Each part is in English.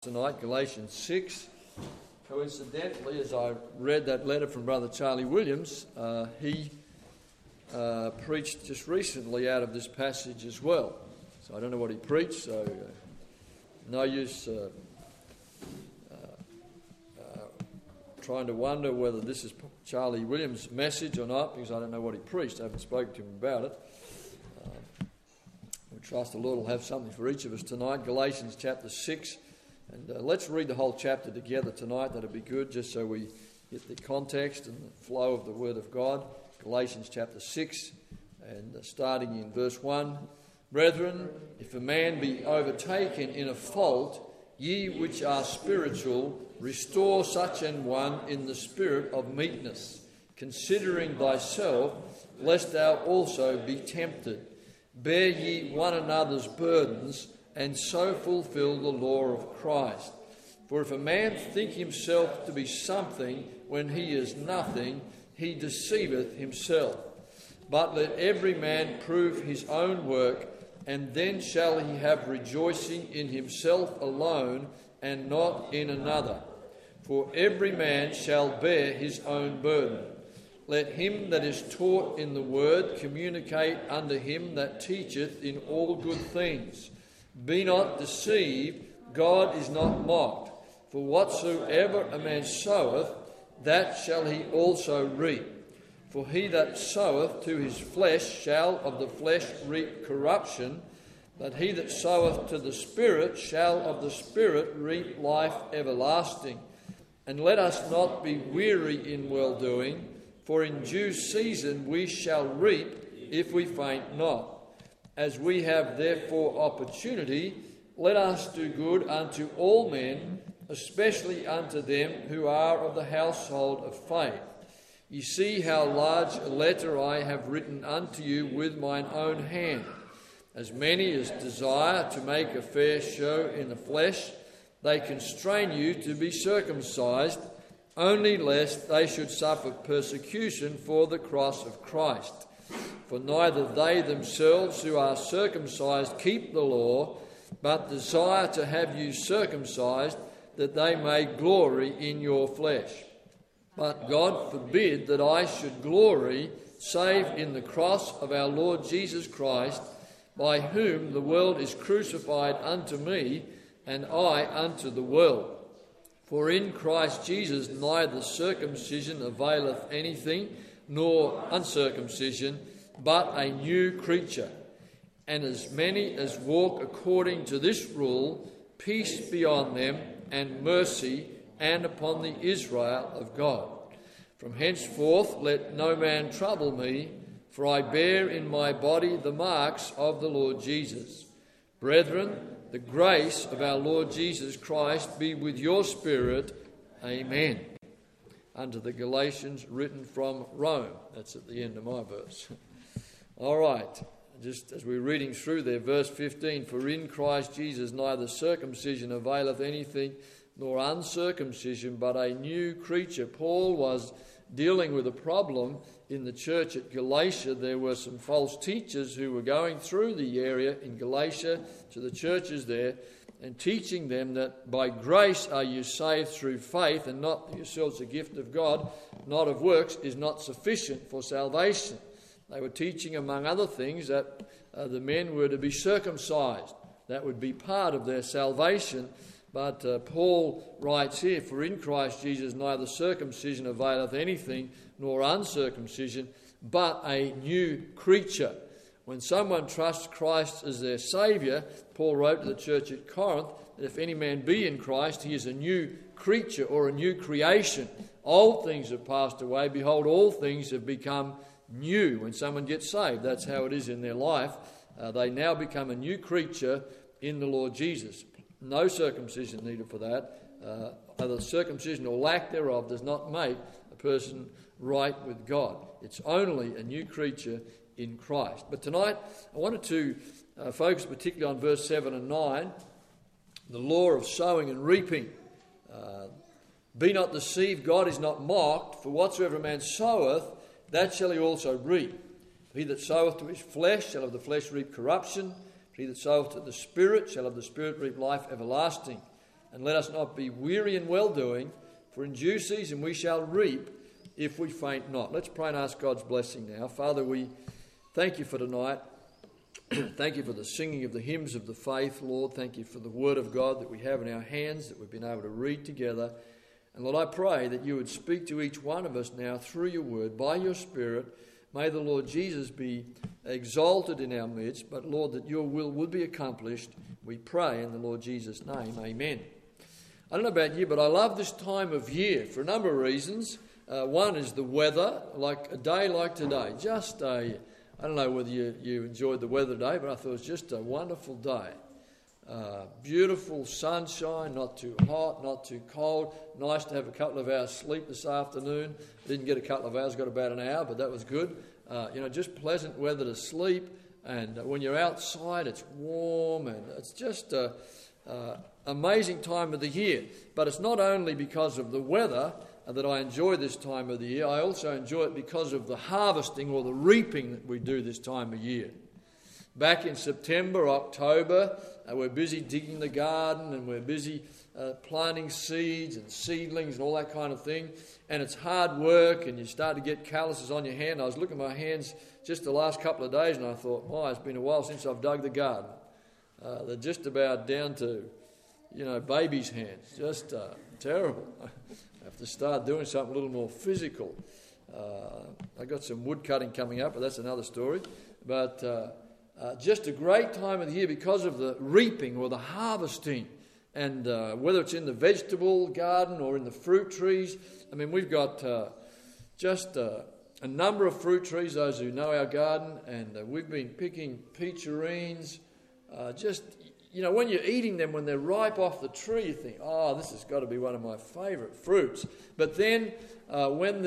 Tonight, Galatians 6. Coincidentally, as I read that letter from Brother Charlie Williams, he preached just recently out of this passage as well. So I don't know what he preached, so no use trying to wonder whether this is Charlie Williams' message or not, because I don't know what he preached. I haven't spoken to him about it. We trust the Lord will have something for each of us tonight. Galatians chapter 6. And let's read the whole chapter together tonight. That'd be good, just so we get the context and the flow of the Word of God. Galatians chapter 6, and starting in verse 1. Brethren, if a man be overtaken in a fault, ye which are spiritual, restore such an one in the spirit of meekness, considering thyself, lest thou also be tempted. Bear ye one another's burdens, and so fulfill the law of Christ. For if a man think himself to be something when he is nothing, he deceiveth himself. But let every man prove his own work, and then shall he have rejoicing in himself alone, and not in another. For every man shall bear his own burden. Let him that is taught in the word communicate unto him that teacheth in all good things. Be not deceived, God is not mocked. For whatsoever a man soweth, that shall he also reap. For he that soweth to his flesh shall of the flesh reap corruption, but he that soweth to the Spirit shall of the Spirit reap life everlasting. And let us not be weary in well-doing, for in due season we shall reap if we faint not. As we have therefore opportunity, let us do good unto all men, especially unto them who are of the household of faith. Ye see how large a letter I have written unto you with mine own hand. As many as desire to make a fair show in the flesh, they constrain you to be circumcised, only lest they should suffer persecution for the cross of Christ. For neither they themselves who are circumcised keep the law, but desire to have you circumcised, that they may glory in your flesh. But God forbid that I should glory, save in the cross of our Lord Jesus Christ, by whom the world is crucified unto me, and I unto the world. For in Christ Jesus neither circumcision availeth anything, nor uncircumcision, but a new creature. And as many as walk according to this rule, peace be on them, and mercy, and upon the Israel of God. From henceforth let no man trouble me, for I bear in my body the marks of the Lord Jesus. Brethren, the grace of our Lord Jesus Christ be with your spirit. Amen. Unto the Galatians, written from Rome. That's at the end of my verse. All right, just as we're reading through there, verse 15, for in Christ Jesus neither circumcision availeth anything, nor uncircumcision, but a new creature. Paul was dealing with a problem in the church at Galatia. There were some false teachers who were going through the area in Galatia to the churches there, and teaching them that by grace are you saved through faith, and not yourselves a gift of God, not of works, is not sufficient for salvation. They were teaching, among other things, that the men were to be circumcised. That would be part of their salvation. But Paul writes here, for in Christ Jesus neither circumcision availeth anything, nor uncircumcision, but a new creature. When someone trusts Christ as their Saviour, Paul wrote to the church at Corinth that if any man be in Christ, he is a new creature or a new creation. Old things have passed away. Behold, all things have become new. When someone gets saved, that's how it is in their life. They now become a new creature in the Lord Jesus. No circumcision needed for that. Either circumcision or lack thereof does not make a person right with God. It's only a new creature in Christ. But tonight I wanted to focus particularly on verse 7 and 9, the law of sowing and reaping. Be not deceived, God is not mocked, for whatsoever a man soweth, that shall he also reap. He that soweth to his flesh shall of the flesh reap corruption, he that soweth to the Spirit shall of the Spirit reap life everlasting. And let us not be weary in well-doing, for in due season we shall reap if we faint not. Let's pray and ask God's blessing now. Father, we thank you for tonight. Thank you for the singing of the hymns of the faith, Lord. Thank you for the word of God that we have in our hands, that we've been able to read together. And Lord, I pray that you would speak to each one of us now through your word, by your Spirit. May the Lord Jesus be exalted in our midst, but Lord, that your will would be accomplished. We pray in the Lord Jesus' name. Amen. I don't know about you, but I love this time of year for a number of reasons. One is the weather, like a day like today. I don't know whether you enjoyed the weather today, but I thought it was just a wonderful day. Beautiful sunshine, not too hot, not too cold. Nice to have a couple of hours sleep this afternoon. Didn't get a couple of hours, got about an hour, but that was good. Just pleasant weather to sleep. And when you're outside, it's warm, and it's just amazing time of the year. But it's not only because of the weather that I enjoy this time of the year. I also enjoy it because of the harvesting or the reaping that we do this time of year. Back in September, October, we're busy digging the garden, and we're busy planting seeds and seedlings and all that kind of thing. And it's hard work, and you start to get calluses on your hand. I was looking at my hands just the last couple of days, and I thought, it's been a while since I've dug the garden. They're just about down to, baby's hands. Just terrible. I have to start doing something a little more physical. I got some wood cutting coming up, but that's another story. But just a great time of the year because of the reaping or the harvesting. And whether it's in the vegetable garden or in the fruit trees. I mean, we've got just a number of fruit trees, those who know our garden. And we've been picking peacherines. When you're eating them, when they're ripe off the tree, you think, this has got to be one of my favourite fruits. But then when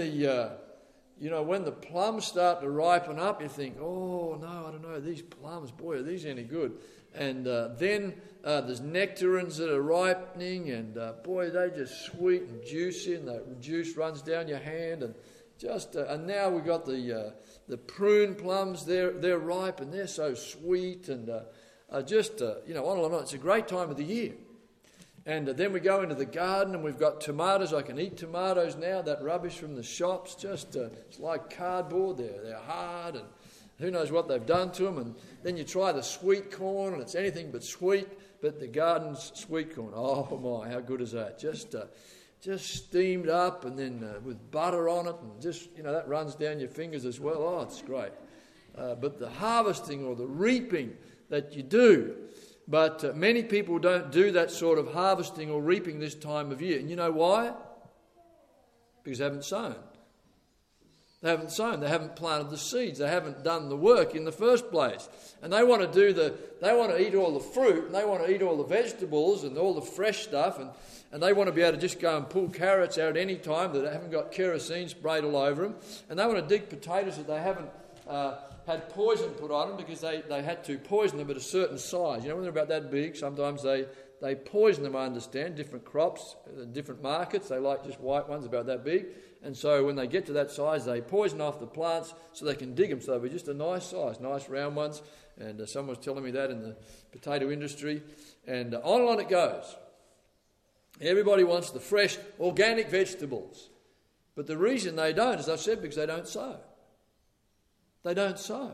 the plums start to ripen up, you think, no, I don't know, these plums, boy, are these any good? And then there's nectarines that are ripening, and boy, they're just sweet and juicy, and the juice runs down your hand. And now we've got the prune plums, they're ripe, and they're so sweet, and on and on. It's a great time of the year. And then we go into the garden, and we've got tomatoes. I can eat tomatoes now. That rubbish from the shops, it's like cardboard. They're hard, and who knows what they've done to them. And then you try the sweet corn, and it's anything but sweet. But the garden's sweet corn, oh my, how good is that? Just steamed up, and then with butter on it, and that runs down your fingers as well. Oh, it's great. But the harvesting or the reaping that you do. But many people don't do that sort of harvesting or reaping this time of year. And you know why? Because they haven't sown. They haven't sown. They haven't planted the seeds. They haven't done the work in the first place. And they want to eat all the fruit, and they want to eat all the vegetables and all the fresh stuff, and they want to be able to just go and pull carrots out at any time that haven't got kerosene sprayed all over them. And they want to dig potatoes that they haven't had poison put on them because they had to poison them at a certain size. When they're about that big, sometimes they poison them, I understand, different crops, different markets. They like just white ones about that big. And so when they get to that size, they poison off the plants so they can dig them. So they'll be just a nice size, nice round ones. And someone was telling me that in the potato industry. And on it goes. Everybody wants the fresh, organic vegetables. But the reason they don't, as I've said, because they don't sow. They don't sow.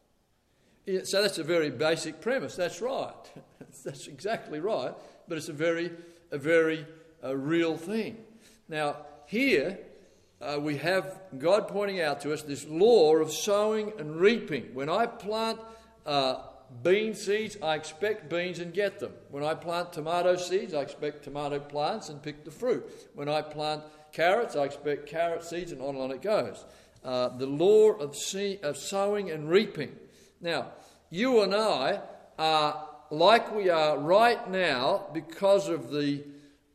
So that's a very basic premise. That's right. That's exactly right. But it's a very real thing. Now, here we have God pointing out to us this law of sowing and reaping. When I plant bean seeds, I expect beans and get them. When I plant tomato seeds, I expect tomato plants and pick the fruit. When I plant carrots, I expect carrot seeds, and on it goes. The law of sowing and reaping. Now, you and I are like we are right now because of the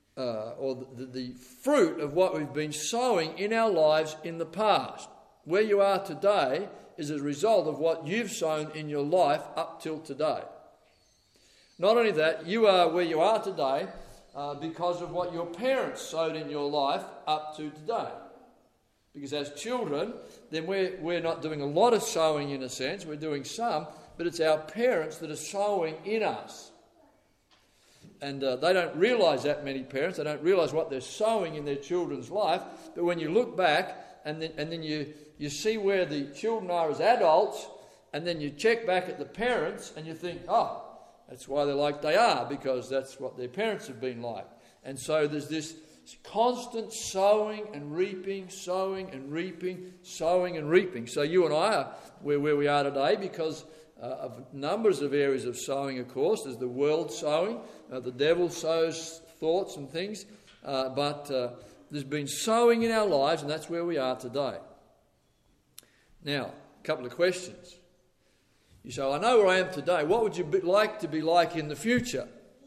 fruit of what we've been sowing in our lives in the past. Where you are today is a result of what you've sown in your life up till today. Not only that, you are where you are today because of what your parents sowed in your life up to today. Because as children, then we're not doing a lot of sowing in a sense, we're doing some, but it's our parents that are sowing in us. And they don't realise that, many parents. They don't realise what they're sowing in their children's life. But when you look back and then you see where the children are as adults, and then you check back at the parents and you think, oh, that's why they're like they are, because that's what their parents have been like. And so there's this constant sowing and reaping, sowing and reaping, sowing and reaping. So you and I are where we are today because of numbers of areas of sowing, of course. There's the world sowing. The devil sows thoughts and things. But there's been sowing in our lives, and that's where we are today. Now, a couple of questions. You say, I know where I am today. What would you like to be like in the future?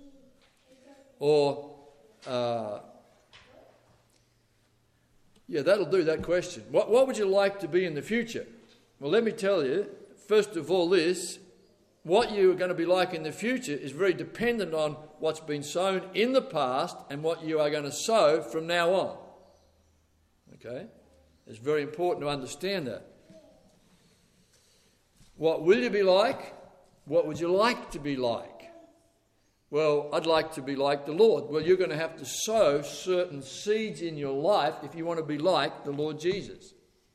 Or, that'll do, that question. What would you like to be in the future? Well, let me tell you, first of all this, what you're going to be like in the future is very dependent on what's been sown in the past and what you are going to sow from now on. Okay? It's very important to understand that. What will you be like? What would you like to be like? Well, I'd like to be like the Lord. Well, you're going to have to sow certain seeds in your life if you want to be like the Lord Jesus.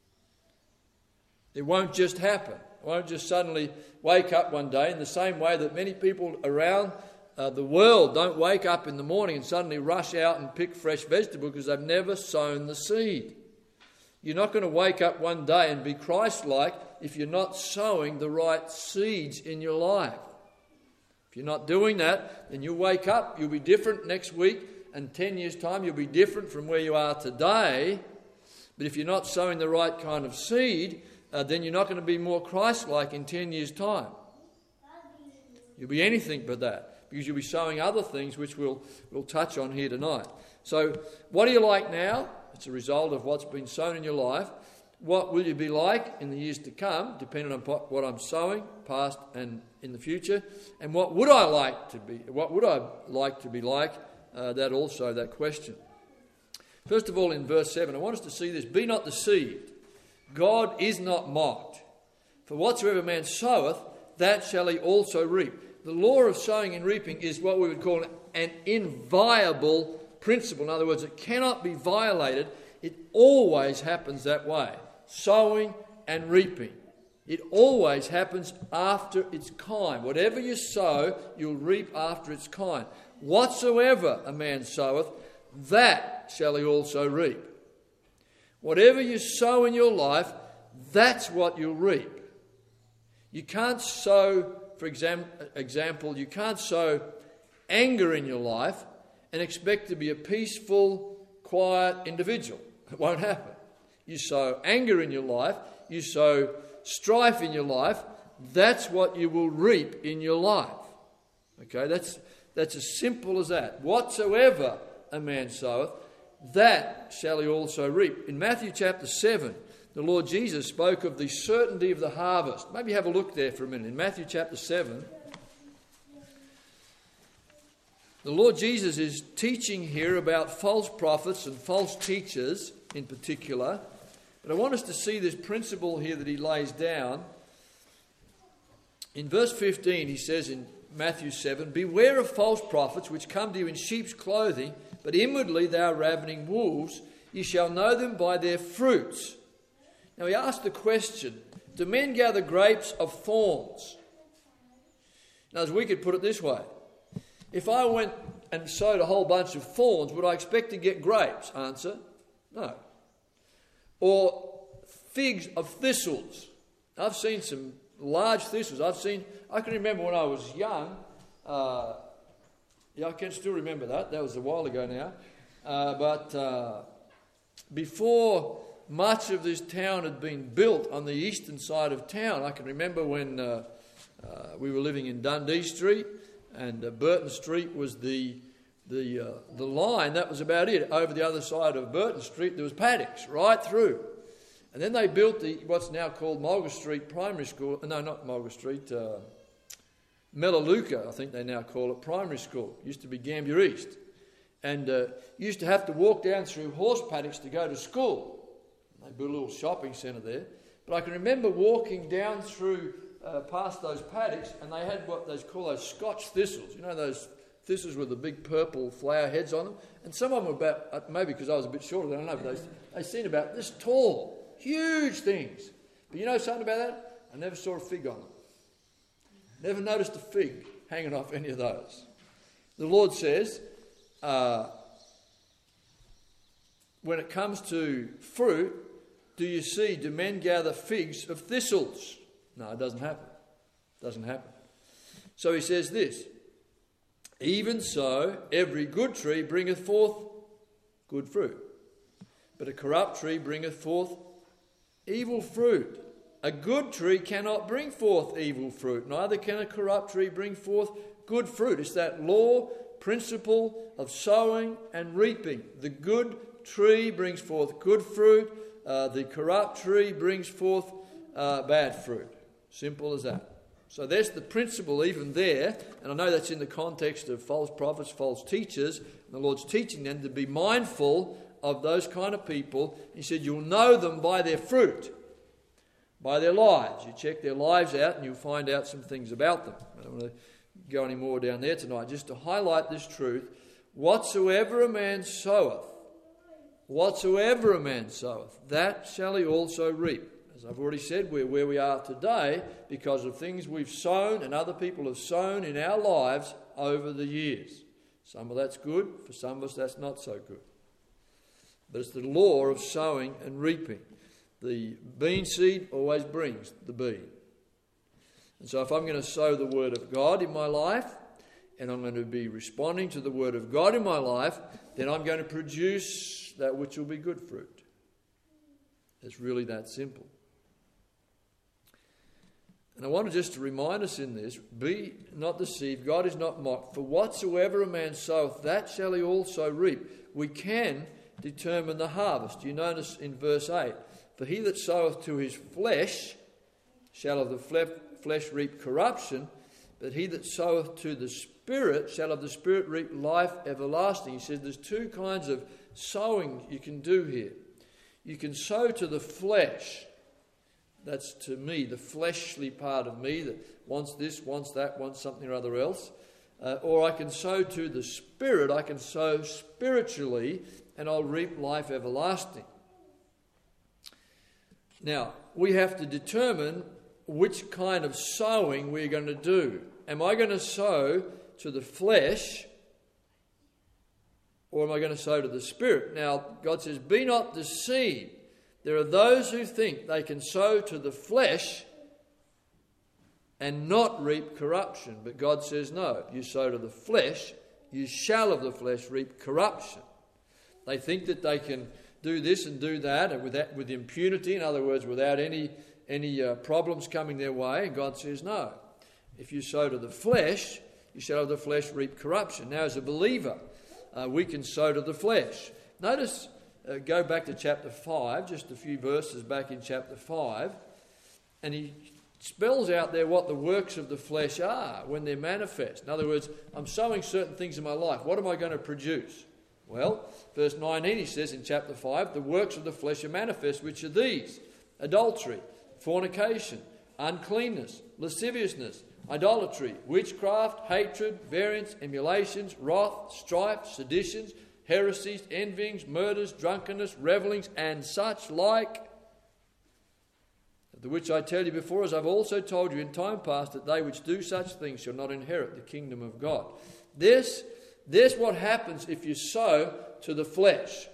It won't just happen. It won't just suddenly wake up one day in the same way that many people around the world don't wake up in the morning and suddenly rush out and pick fresh vegetable because they've never sown the seed. You're not going to wake up one day and be Christ-like if you're not sowing the right seeds in your life. If you're not doing that, then you'll wake up, you'll be different next week, and 10 years' time you'll be different from where you are today. But if you're not sowing the right kind of seed, then you're not going to be more Christ-like in 10 years' time. You'll be anything but that, because you'll be sowing other things which we'll touch on here tonight. So what do you like now? It's a result of what's been sown in your life. What will you be like in the years to come, depending on what I'm sowing, past and in the future? And what would I like to be? What would I like to be like? That question. First of all, in verse 7, I want us to see this. Be not deceived. God is not mocked. For whatsoever man soweth, that shall he also reap. The law of sowing and reaping is what we would call an inviolable principle. In other words, it cannot be violated. It always happens that way. Sowing and reaping. It always happens after its kind. Whatever you sow, you'll reap after its kind. Whatsoever a man soweth, that shall he also reap. Whatever you sow in your life, that's what you'll reap. You can't sow, for example, you can't sow anger in your life and expect to be a peaceful, quiet individual. It won't happen. You sow anger in your life, you sow strife in your life, that's what you will reap in your life. Okay, that's as simple as that. Whatsoever a man soweth, that shall he also reap. In Matthew chapter 7, the Lord Jesus spoke of the certainty of the harvest. Maybe have a look there for a minute. In Matthew chapter 7, the Lord Jesus is teaching here about false prophets and false teachers in particular. But I want us to see this principle here that he lays down. In verse 15, he says in Matthew 7, beware of false prophets which come to you in sheep's clothing, but inwardly they are ravening wolves. You shall know them by their fruits. Now he asked the question, do men gather grapes of thorns? Now, as we could put it this way, if I went and sowed a whole bunch of thorns, would I expect to get grapes? Answer, no. Or figs of thistles. I've seen some large thistles. I can remember when I was young, I can still remember that. That was a while ago now. But before much of this town had been built on the eastern side of town, I can remember when we were living in Dundee Street, and Burton Street was the line. That was about it. Over the other side of Burton Street, there was paddocks right through. And then they built what's now called Mulga Street Primary School. No, not Mulga Street. Melaleuca, I think they now call it, primary school. It used to be Gambier East. And you used to have to walk down through horse paddocks to go to school. They built a little shopping centre there. But I can remember walking down through past those paddocks, and they had what they call those Scotch thistles. You know, those thistles with the big purple flower heads on them. And some of them were about, maybe because I was a bit shorter, I don't know, but they seemed about this tall. Huge things. But you know something about that? I never saw a fig on them. Never noticed a fig hanging off any of those. The Lord says, when it comes to fruit, do men gather figs of thistles? No, it doesn't happen. It doesn't happen. So he says this, even so, every good tree bringeth forth good fruit, but a corrupt tree bringeth forth evil fruit. A good tree cannot bring forth evil fruit, neither can a corrupt tree bring forth good fruit. It's that law, principle of sowing and reaping. The good tree brings forth good fruit, the corrupt tree brings forth bad fruit. Simple as that. So there's the principle even there, and I know that's in the context of false prophets, false teachers, and the Lord's teaching them to be mindful of those kind of people. He said, you'll know them by their fruit, by their lives. You check their lives out and you'll find out some things about them. I don't want to go any more down there tonight, just to highlight this truth. Whatsoever a man soweth, that shall he also reap. As I've already said, we're where we are today because of things we've sown and other people have sown in our lives over the years. Some of that's good, for some of us that's not so good. But it's the law of sowing and reaping. The bean seed always brings the bean. And so if I'm going to sow the Word of God in my life, and I'm going to be responding to the Word of God in my life, then I'm going to produce that which will be good fruit. It's really that simple. And I want just to remind us in this, be not deceived, God is not mocked. For whatsoever a man soweth, that shall he also reap. We can determine the harvest. You notice in verse 8, for he that soweth to his flesh shall of the flesh reap corruption, but he that soweth to the Spirit shall of the Spirit reap life everlasting. He says there's two kinds of sowing you can do here. You can sow to the flesh. That's to me, the fleshly part of me that wants this, wants that, wants something or other else. Or I can sow to the Spirit. I can sow spiritually and I'll reap life everlasting. Now, we have to determine which kind of sowing we're going to do. Am I going to sow to the flesh or am I going to sow to the Spirit? Now, God says, be not deceived. There are those who think they can sow to the flesh and not reap corruption. But God says, no, you sow to the flesh, you shall of the flesh reap corruption. They think that they can do this and do that, and with impunity, in other words, without any problems coming their way. And God says, no. If you sow to the flesh, you shall of the flesh reap corruption. Now, as a believer, we can sow to the flesh. Notice, go back to chapter 5, just a few verses back in chapter 5, and he spells out there what the works of the flesh are when they're manifest. In other words, I'm sowing certain things in my life. What am I going to produce? Well, verse 19 he says in chapter 5, the works of the flesh are manifest, which are these: adultery, fornication, uncleanness, lasciviousness, idolatry, witchcraft, hatred, variance, emulations, wrath, strife, seditions, heresies, envyings, murders, drunkenness, revellings, and such like, the which I tell you before, as I've also told you in time past, that they which do such things shall not inherit the kingdom of God. This what happens if you sow to the flesh.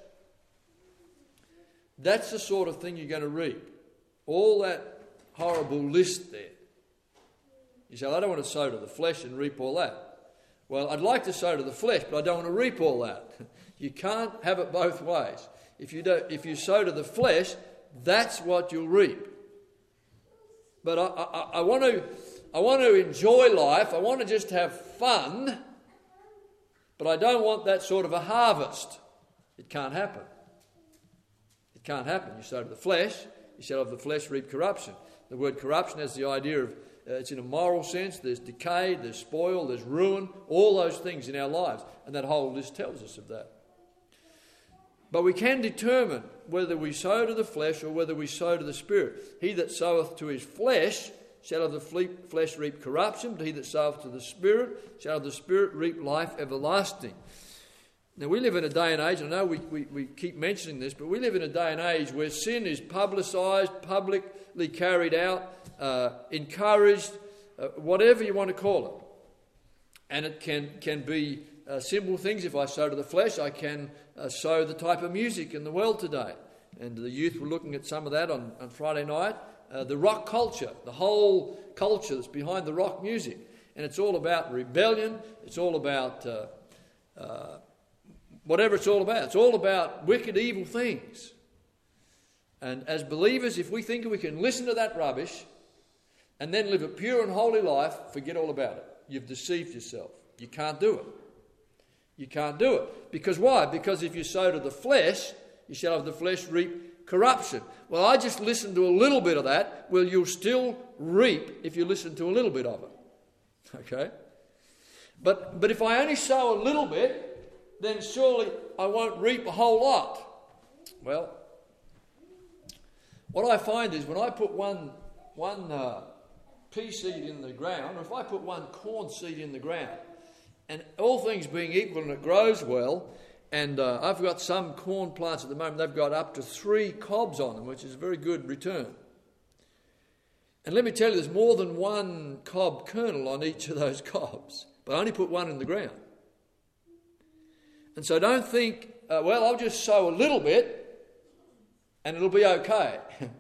That's the sort of thing you're going to reap. All that horrible list there. You say, well, I don't want to sow to the flesh and reap all that. Well, I'd like to sow to the flesh, but I don't want to reap all that. You can't have it both ways. If you sow to the flesh, that's what you'll reap. But I want to enjoy life. I want to just have fun. But I don't want that sort of a harvest. It can't happen. It can't happen. You sow to the flesh, you shall of the flesh reap corruption. The word corruption has the idea of, it's in a moral sense. There's decay, there's spoil, there's ruin, all those things in our lives. And that whole list tells us of that. But we can determine whether we sow to the flesh or whether we sow to the Spirit. He that soweth to his flesh shall of the flesh reap corruption, but he that soweth to the Spirit shall of the Spirit reap life everlasting. Now, we live in a day and age, I know we keep mentioning this, but we live in a day and age where sin is publicised, publicly carried out, encouraged, whatever you want to call it. And it can be simple things. If I sow to the flesh, I can sow the type of music in the world today. And the youth were looking at some of that on Friday night. The rock culture, the whole culture that's behind the rock music. And it's all about rebellion. It's all about whatever it's all about. It's all about wicked, evil things. And as believers, if we think we can listen to that rubbish and then live a pure and holy life, forget all about it. You've deceived yourself. You can't do it. You can't do it. Because why? Because if you sow to the flesh, you shall of the flesh reap corruption. Well, I just listened to a little bit of that. Well, you'll still reap if you listen to a little bit of it. Okay? But if I only sow a little bit, then surely I won't reap a whole lot. Well, what I find is when I put one pea seed in the ground, or if I put one corn seed in the ground, and all things being equal and it grows well, and I've got some corn plants at the moment, they've got up to 3 cobs on them, which is a very good return. And let me tell you, there's more than one cob kernel on each of those cobs, but I only put one in the ground. And so don't think, well, I'll just sow a little bit and it'll be okay.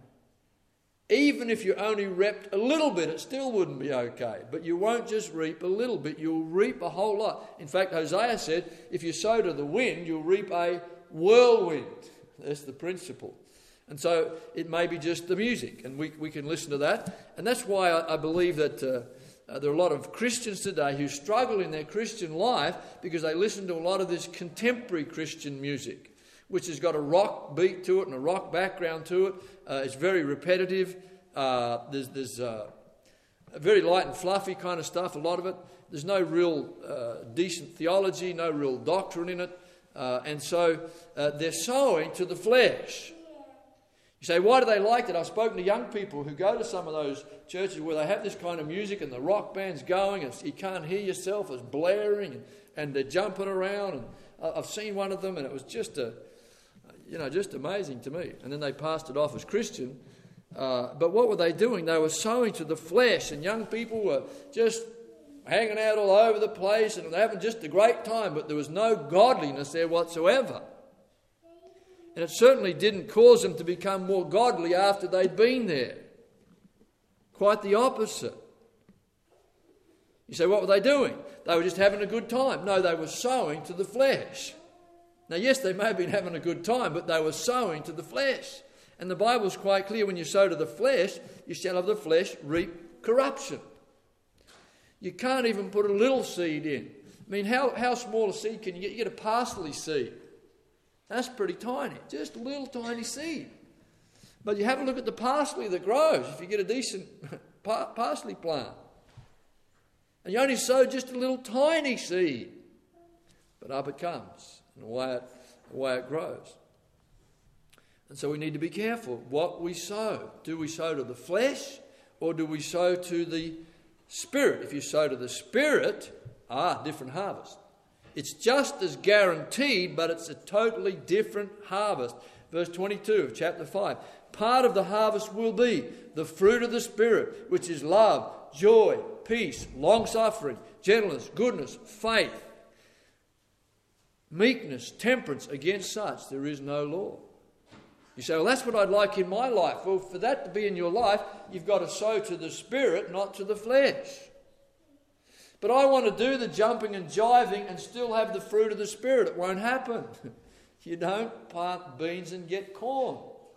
Even if you only reaped a little bit, it still wouldn't be okay. But you won't just reap a little bit, you'll reap a whole lot. In fact, Hosea said, if you sow to the wind, you'll reap a whirlwind. That's the principle. And so it may be just the music, and we can listen to that. And that's why I believe that there are a lot of Christians today who struggle in their Christian life because they listen to a lot of this contemporary Christian music, which has got a rock beat to it and a rock background to it. It's very repetitive. There's very light and fluffy kind of stuff, a lot of it. There's no real decent theology, no real doctrine in it. And so they're sowing to the flesh. You say, why do they like that? I've spoken to young people who go to some of those churches where they have this kind of music and the rock band's going and you can't hear yourself, it's blaring and they're jumping around. And I've seen one of them and it was just just amazing to me. And then they passed it off as Christian. But what were they doing? They were sowing to the flesh, and young people were just hanging out all over the place and having just a great time, but there was no godliness there whatsoever. And it certainly didn't cause them to become more godly after they'd been there. Quite the opposite. You say, what were they doing? They were just having a good time. No, they were sowing to the flesh. Now, yes, they may have been having a good time, but they were sowing to the flesh. And the Bible's quite clear, when you sow to the flesh, you shall of the flesh reap corruption. You can't even put a little seed in. I mean, how small a seed can you get? You get a parsley seed. That's pretty tiny, just a little tiny seed. But you have a look at the parsley that grows if you get a decent parsley plant. And you only sow just a little tiny seed. But up it comes, and away it grows. And so we need to be careful what we sow. Do we sow to the flesh or do we sow to the Spirit? If you sow to the Spirit, different harvest. It's just as guaranteed, but it's a totally different harvest. Verse 22 of chapter 5. Part of the harvest will be the fruit of the Spirit, which is love, joy, peace, long-suffering, gentleness, goodness, faith, meekness, temperance. Against such there is no law. You say, well, that's what I'd like in my life. Well, for that to be in your life, you've got to sow to the Spirit, not to the flesh. But I want to do the jumping and jiving and still have the fruit of the Spirit. It won't happen. You don't plant beans and get corn.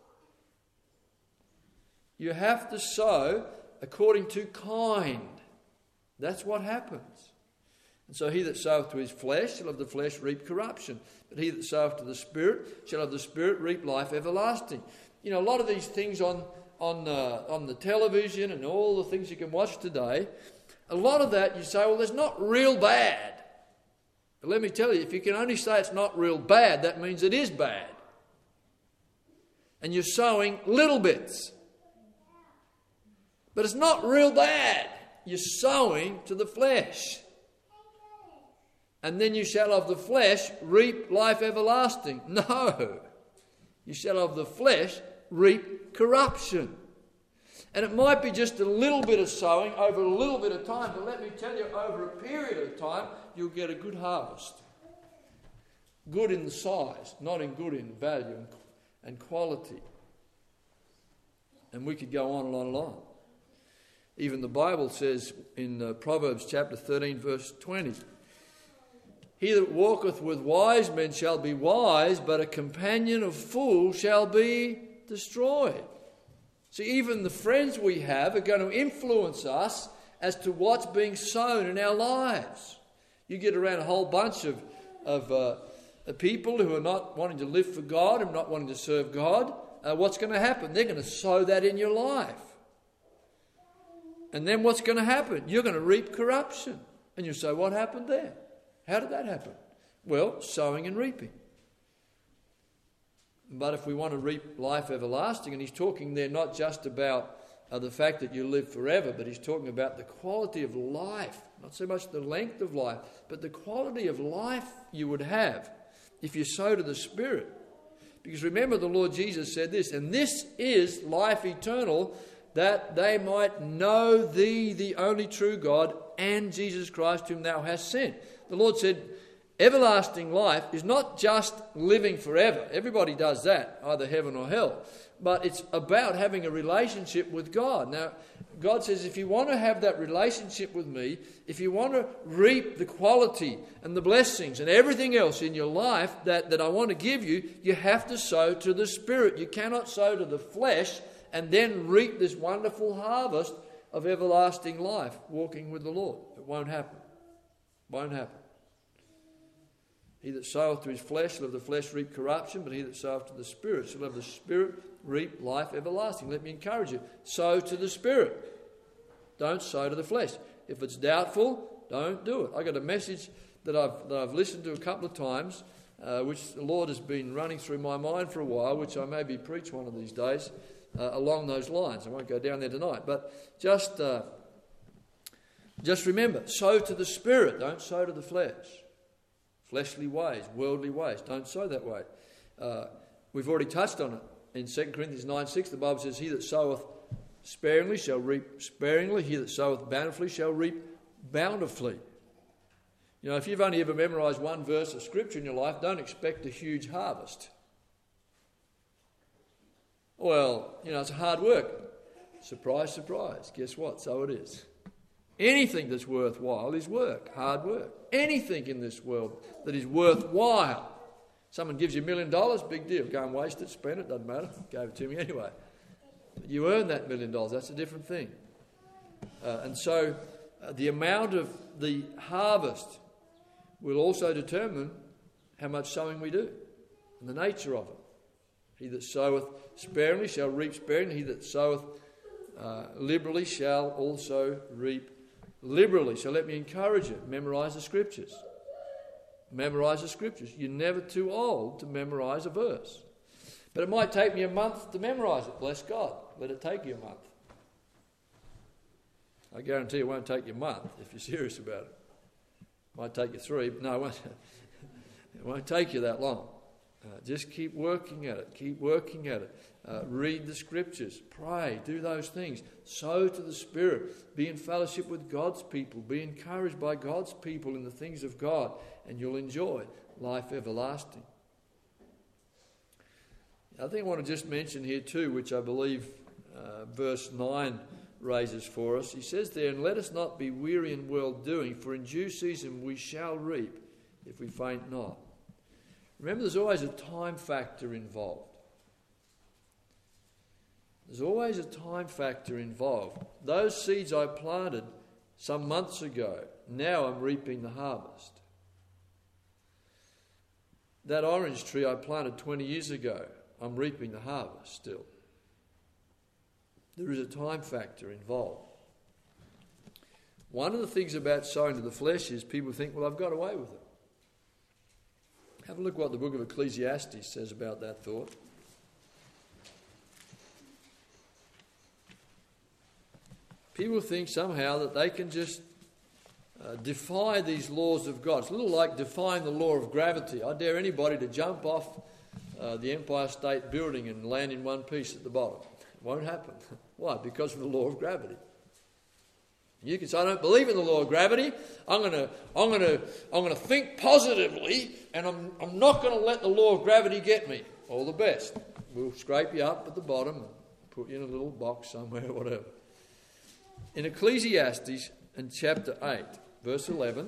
You have to sow according to kind. That's what happens. And so he that soweth to his flesh shall of the flesh reap corruption. But he that soweth to the Spirit shall of the Spirit reap life everlasting. You know, a lot of these things on the television and all the things you can watch today, a lot of that you say, well, that's not real bad. But let me tell you, if you can only say it's not real bad, that means it is bad. And you're sowing little bits. But it's not real bad. You're sowing to the flesh. And then you shall of the flesh reap life everlasting. No. You shall of the flesh reap corruption. And it might be just a little bit of sowing over a little bit of time, but let me tell you, over a period of time, you'll get a good harvest. Good in size, not in good in value and quality. And we could go on and on and on. Even the Bible says in Proverbs chapter 13, verse 20, he that walketh with wise men shall be wise, but a companion of fools shall be destroyed. See, even the friends we have are going to influence us as to what's being sown in our lives. You get around a whole bunch of people who are not wanting to live for God and not wanting to serve God. What's going to happen? They're going to sow that in your life. And then what's going to happen? You're going to reap corruption. And you say, what happened there? How did that happen? Well, sowing and reaping. But if we want to reap life everlasting, and he's talking there not just about the fact that you live forever, but he's talking about the quality of life, not so much the length of life, but the quality of life you would have if you sow to the Spirit. Because remember, the Lord Jesus said this, and this is life eternal, that they might know thee, the only true God, and Jesus Christ whom thou hast sent. The Lord said, everlasting life is not just living forever. Everybody does that, either heaven or hell. But it's about having a relationship with God. Now, God says, if you want to have that relationship with me, if you want to reap the quality and the blessings and everything else in your life that I want to give you, you have to sow to the Spirit. You cannot sow to the flesh and then reap this wonderful harvest of everlasting life, walking with the Lord. It won't happen. Won't happen. He that soweth to his flesh shall of the flesh reap corruption, but he that soweth to the Spirit shall of the Spirit reap life everlasting. Let me encourage you. Sow to the Spirit. Don't sow to the flesh. If it's doubtful, don't do it. I got a message that I've listened to a couple of times, which the Lord has been running through my mind for a while, which I maybe preach one of these days along those lines. I won't go down there tonight, but just remember, sow to the Spirit. Don't sow to the flesh. Fleshly ways, worldly ways. Don't sow that way. We've already touched on it. In 2 Corinthians 9:6, the Bible says, he that soweth sparingly shall reap sparingly. He that soweth bountifully shall reap bountifully. You know, if you've only ever memorised one verse of Scripture in your life, don't expect a huge harvest. Well, you know, it's hard work. Surprise, surprise. Guess what? So it is. Anything that's worthwhile is work, hard work. Anything in this world that is worthwhile. Someone gives you $1 million, big deal. Go and waste it, spend it, doesn't matter. Gave it to me anyway. But you earn that $1 million, that's a different thing. And so the amount of the harvest will also determine how much sowing we do and the nature of it. He that soweth sparingly shall reap sparingly. He that soweth liberally shall also reap liberally. So let me encourage you, memorise the Scriptures. Memorise the Scriptures. You're never too old to memorise a verse. But it might take me a month to memorise it. Bless God. Let it take you a month. I guarantee it won't take you a month if you're serious about it. It might take you 3. But no, it won't. It won't take you that long. Just keep working at it. Keep working at it. Read the Scriptures. Pray. Do those things. Sow to the Spirit. Be in fellowship with God's people. Be encouraged by God's people in the things of God. And you'll enjoy life everlasting. I think I want to just mention here too, which I believe verse 9 raises for us. He says there, and let us not be weary in well-doing, for in due season we shall reap if we faint not. Remember, there's always a time factor involved. There's always a time factor involved. Those seeds I planted some months ago, now I'm reaping the harvest. That orange tree I planted 20 years ago, I'm reaping the harvest still. There is a time factor involved. One of the things about sowing to the flesh is people think, well, I've got away with it. Have a look what the book of Ecclesiastes says about that thought. People think somehow that they can just defy these laws of God. It's a little like defying the law of gravity. I dare anybody to jump off the Empire State Building and land in one piece at the bottom. It won't happen. Why? Because of the law of gravity. You can say, I don't believe in the law of gravity. I'm going to think positively, and I'm not going to let the law of gravity get me. All the best. We'll scrape you up at the bottom and put you in a little box somewhere or whatever. In Ecclesiastes, in chapter 8, verse 11,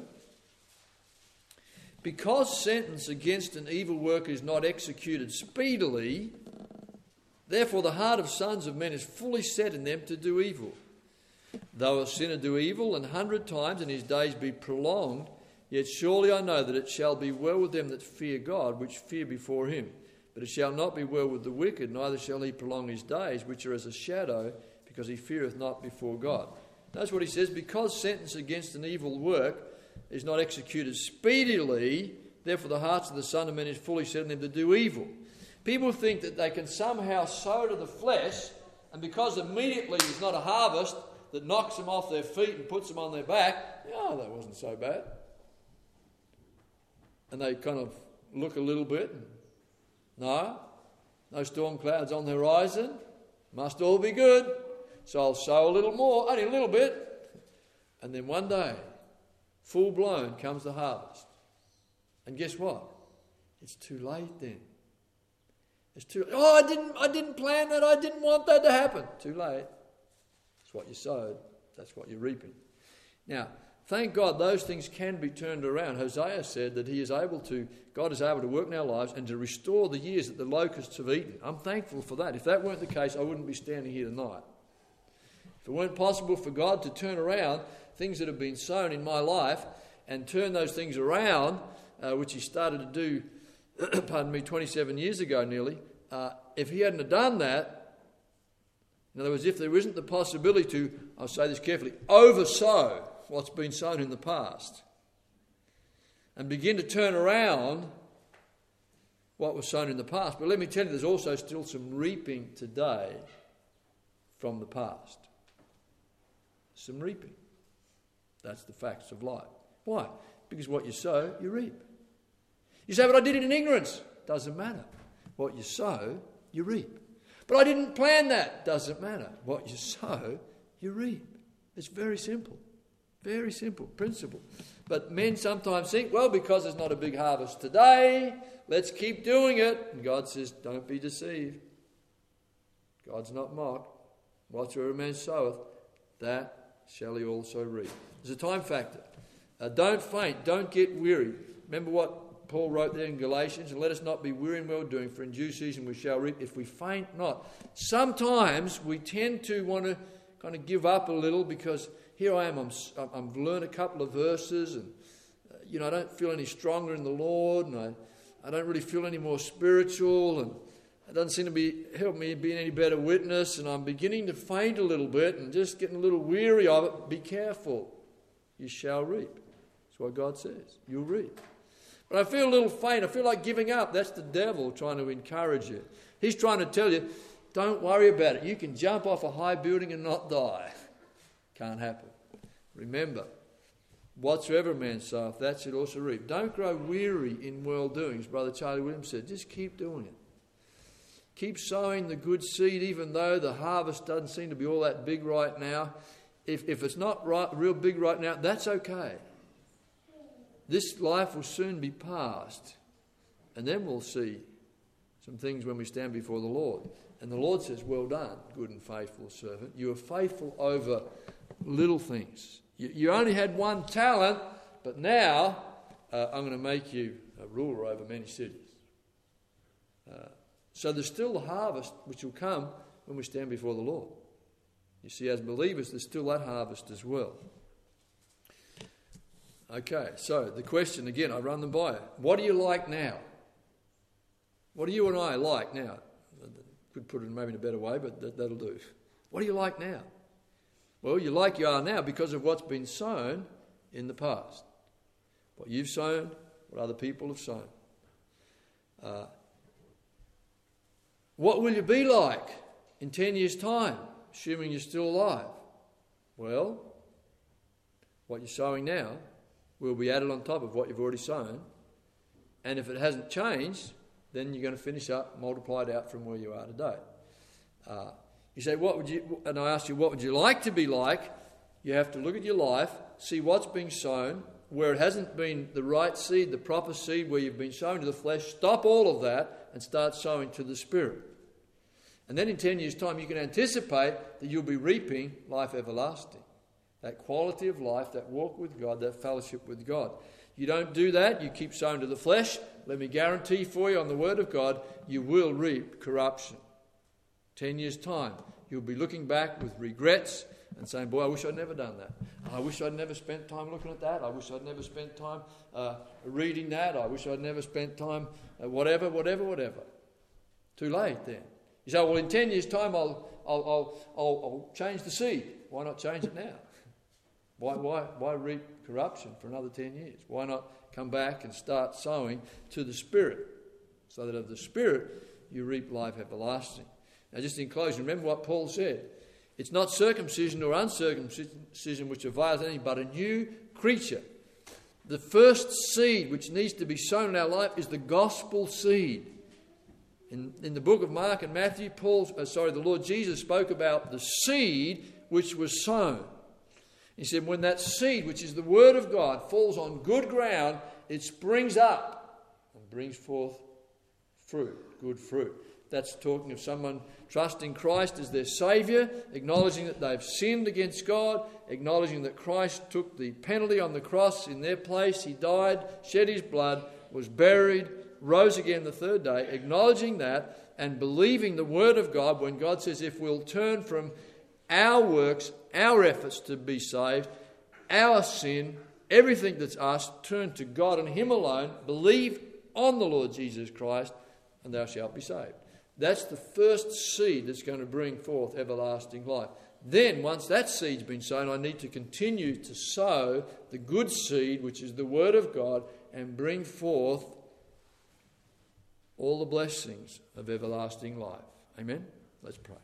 because sentence against an evil worker is not executed speedily, therefore the heart of sons of men is fully set in them to do evil. Though a sinner do evil 100 times and his days be prolonged, yet surely I know that it shall be well with them that fear God, which fear before him. But it shall not be well with the wicked, neither shall he prolong his days, which are as a shadow, because he feareth not before God. Notice what he says, because sentence against an evil work is not executed speedily, therefore the hearts of the Son of Men is fully set in them to do evil. People think that they can somehow sow to the flesh, and because immediately there's not a harvest that knocks them off their feet and puts them on their back, oh, that wasn't so bad. And they kind of look a little bit, and, no storm clouds on the horizon, must all be good. So I'll sow a little more, only a little bit. And then one day, full blown comes the harvest. And guess what? It's too late then. It's too late. Oh, I didn't plan that. I didn't want that to happen. Too late. It's what you sowed. That's what you're reaping. Now, thank God those things can be turned around. Hosea said that God is able to work in our lives and to restore the years that the locusts have eaten. I'm thankful for that. If that weren't the case, I wouldn't be standing here tonight. If it weren't possible for God to turn around things that have been sown in my life and turn those things around, which he started to do, 27 years ago nearly, if he hadn't have done that, in other words, if there isn't the possibility to, I'll say this carefully, oversow what's been sown in the past and begin to turn around what was sown in the past. But let me tell you, there's also still some reaping today from the past. Some reaping. That's the facts of life. Why? Because what you sow, you reap. You say, but I did it in ignorance. Doesn't matter. What you sow, you reap. But I didn't plan that. Doesn't matter. What you sow, you reap. It's very simple. Very simple principle. But men sometimes think, well, because there's not a big harvest today, let's keep doing it. And God says, don't be deceived. God's not mocked. Whatsoever a man soweth, that shall he also reap. There's a time factor. Don't faint. Don't get weary. Remember what Paul wrote there in Galatians? And let us not be weary in well doing, for in due season we shall reap if we faint not. Sometimes we tend to want to kind of give up a little because here I am, I've learned a couple of verses and, I don't feel any stronger in the Lord and I don't really feel any more spiritual and it doesn't seem to be helping me be any better witness and I'm beginning to faint a little bit and just getting a little weary of it. Be careful. You shall reap. That's what God says. You'll reap. But I feel a little faint. I feel like giving up. That's the devil trying to encourage you. He's trying to tell you, don't worry about it. You can jump off a high building and not die. Can't happen. Remember, whatsoever a man soweth, that should also reap. Don't grow weary in well-doing, as Brother Charlie Williams said. Just keep doing it. Keep sowing the good seed, even though the harvest doesn't seem to be all that big right now. If it's not real big right now, that's okay. This life will soon be past, and then we'll see some things when we stand before the Lord. And the Lord says, well done, good and faithful servant. You are faithful over little things. You only had one talent, but now I'm going to make you a ruler over many cities. So there's still the harvest which will come when we stand before the Lord. You see, as believers, there's still that harvest as well. Okay, so the question, again, I run them by you. What do you like now? What do you and I like now? Could put it maybe in a better way, but that'll do. What do you like now? Well, you like you are now because of what's been sown in the past. What you've sown, what other people have sown. What will you be like in 10 years' time, assuming you're still alive? Well, what you're sowing now will be added on top of what you've already sown. And if it hasn't changed, then you're going to finish up, multiply it out from where you are today. You say, and I ask you, what would you like to be like? You have to look at your life, see what's being sown, where it hasn't been the right seed, the proper seed, where you've been sowing to the flesh. Stop all of that and start sowing to the Spirit. And then in 10 years' time, you can anticipate that you'll be reaping life everlasting. That quality of life, that walk with God, that fellowship with God. You don't do that, you keep sowing to the flesh. Let me guarantee for you on the Word of God, you will reap corruption. 10 years' time, you'll be looking back with regrets and saying, boy, I wish I'd never done that. I wish I'd never spent time looking at that. I wish I'd never spent time reading that. I wish I'd never spent time whatever. Too late then. You say, well, in 10 years' time, I'll change the seed. Why not change it now? Why reap corruption for another 10 years? Why not come back and start sowing to the Spirit, so that of the Spirit you reap life everlasting? Now, just in closing, remember what Paul said. It's not circumcision or uncircumcision which avails anything, but a new creature. The first seed which needs to be sown in our life is the gospel seed. In the book of Mark and Matthew, the Lord Jesus spoke about the seed which was sown. He said, when that seed, which is the Word of God, falls on good ground, it springs up and brings forth fruit, good fruit. That's talking of someone trusting Christ as their Saviour, acknowledging that they've sinned against God, acknowledging that Christ took the penalty on the cross in their place. He died, shed his blood, was buried, rose again the third day, acknowledging that and believing the Word of God when God says if we'll turn from our works, our efforts to be saved, our sin, everything that's us, turn to God and Him alone, believe on the Lord Jesus Christ, and thou shalt be saved. That's the first seed that's going to bring forth everlasting life. Then, once that seed's been sown, I need to continue to sow the good seed, which is the Word of God, and bring forth all the blessings of everlasting life. Amen? Let's pray.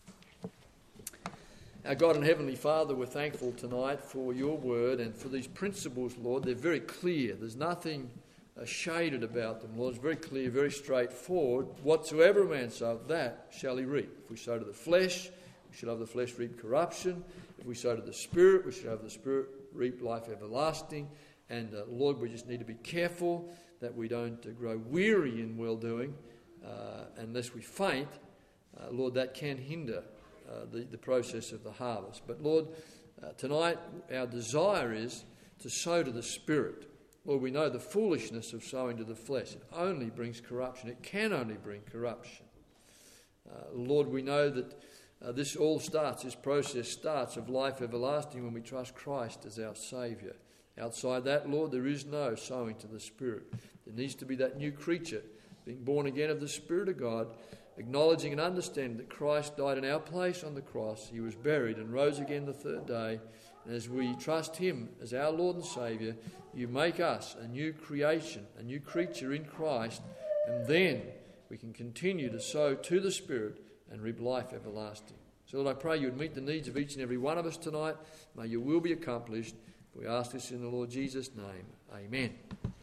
Our God and Heavenly Father, we're thankful tonight for your word and for these principles, Lord. They're very clear. There's nothing shaded about them, Lord. It's very clear, very straightforward. Whatsoever a man soweth, that shall he reap. If we sow to the flesh, we shall have the flesh reap corruption. If we sow to the Spirit, we shall have the Spirit reap life everlasting. And Lord, we just need to be careful that we don't grow weary in well-doing. Unless we faint, Lord, that can hinder the process of the harvest. But Lord, tonight our desire is to sow to the Spirit. Lord, we know the foolishness of sowing to the flesh. It only brings corruption. It can only bring corruption. Lord, we know that this process starts of life everlasting when we trust Christ as our Saviour. Outside that, Lord, there is no sowing to the Spirit. There needs to be that new creature, being born again of the Spirit of God, acknowledging and understanding that Christ died in our place on the cross. He was buried and rose again the third day. And as we trust Him as our Lord and Saviour, you make us a new creation, a new creature in Christ, and then we can continue to sow to the Spirit and reap life everlasting. So Lord, I pray you would meet the needs of each and every one of us tonight. May your will be accomplished. We ask this in the Lord Jesus' name. Amen.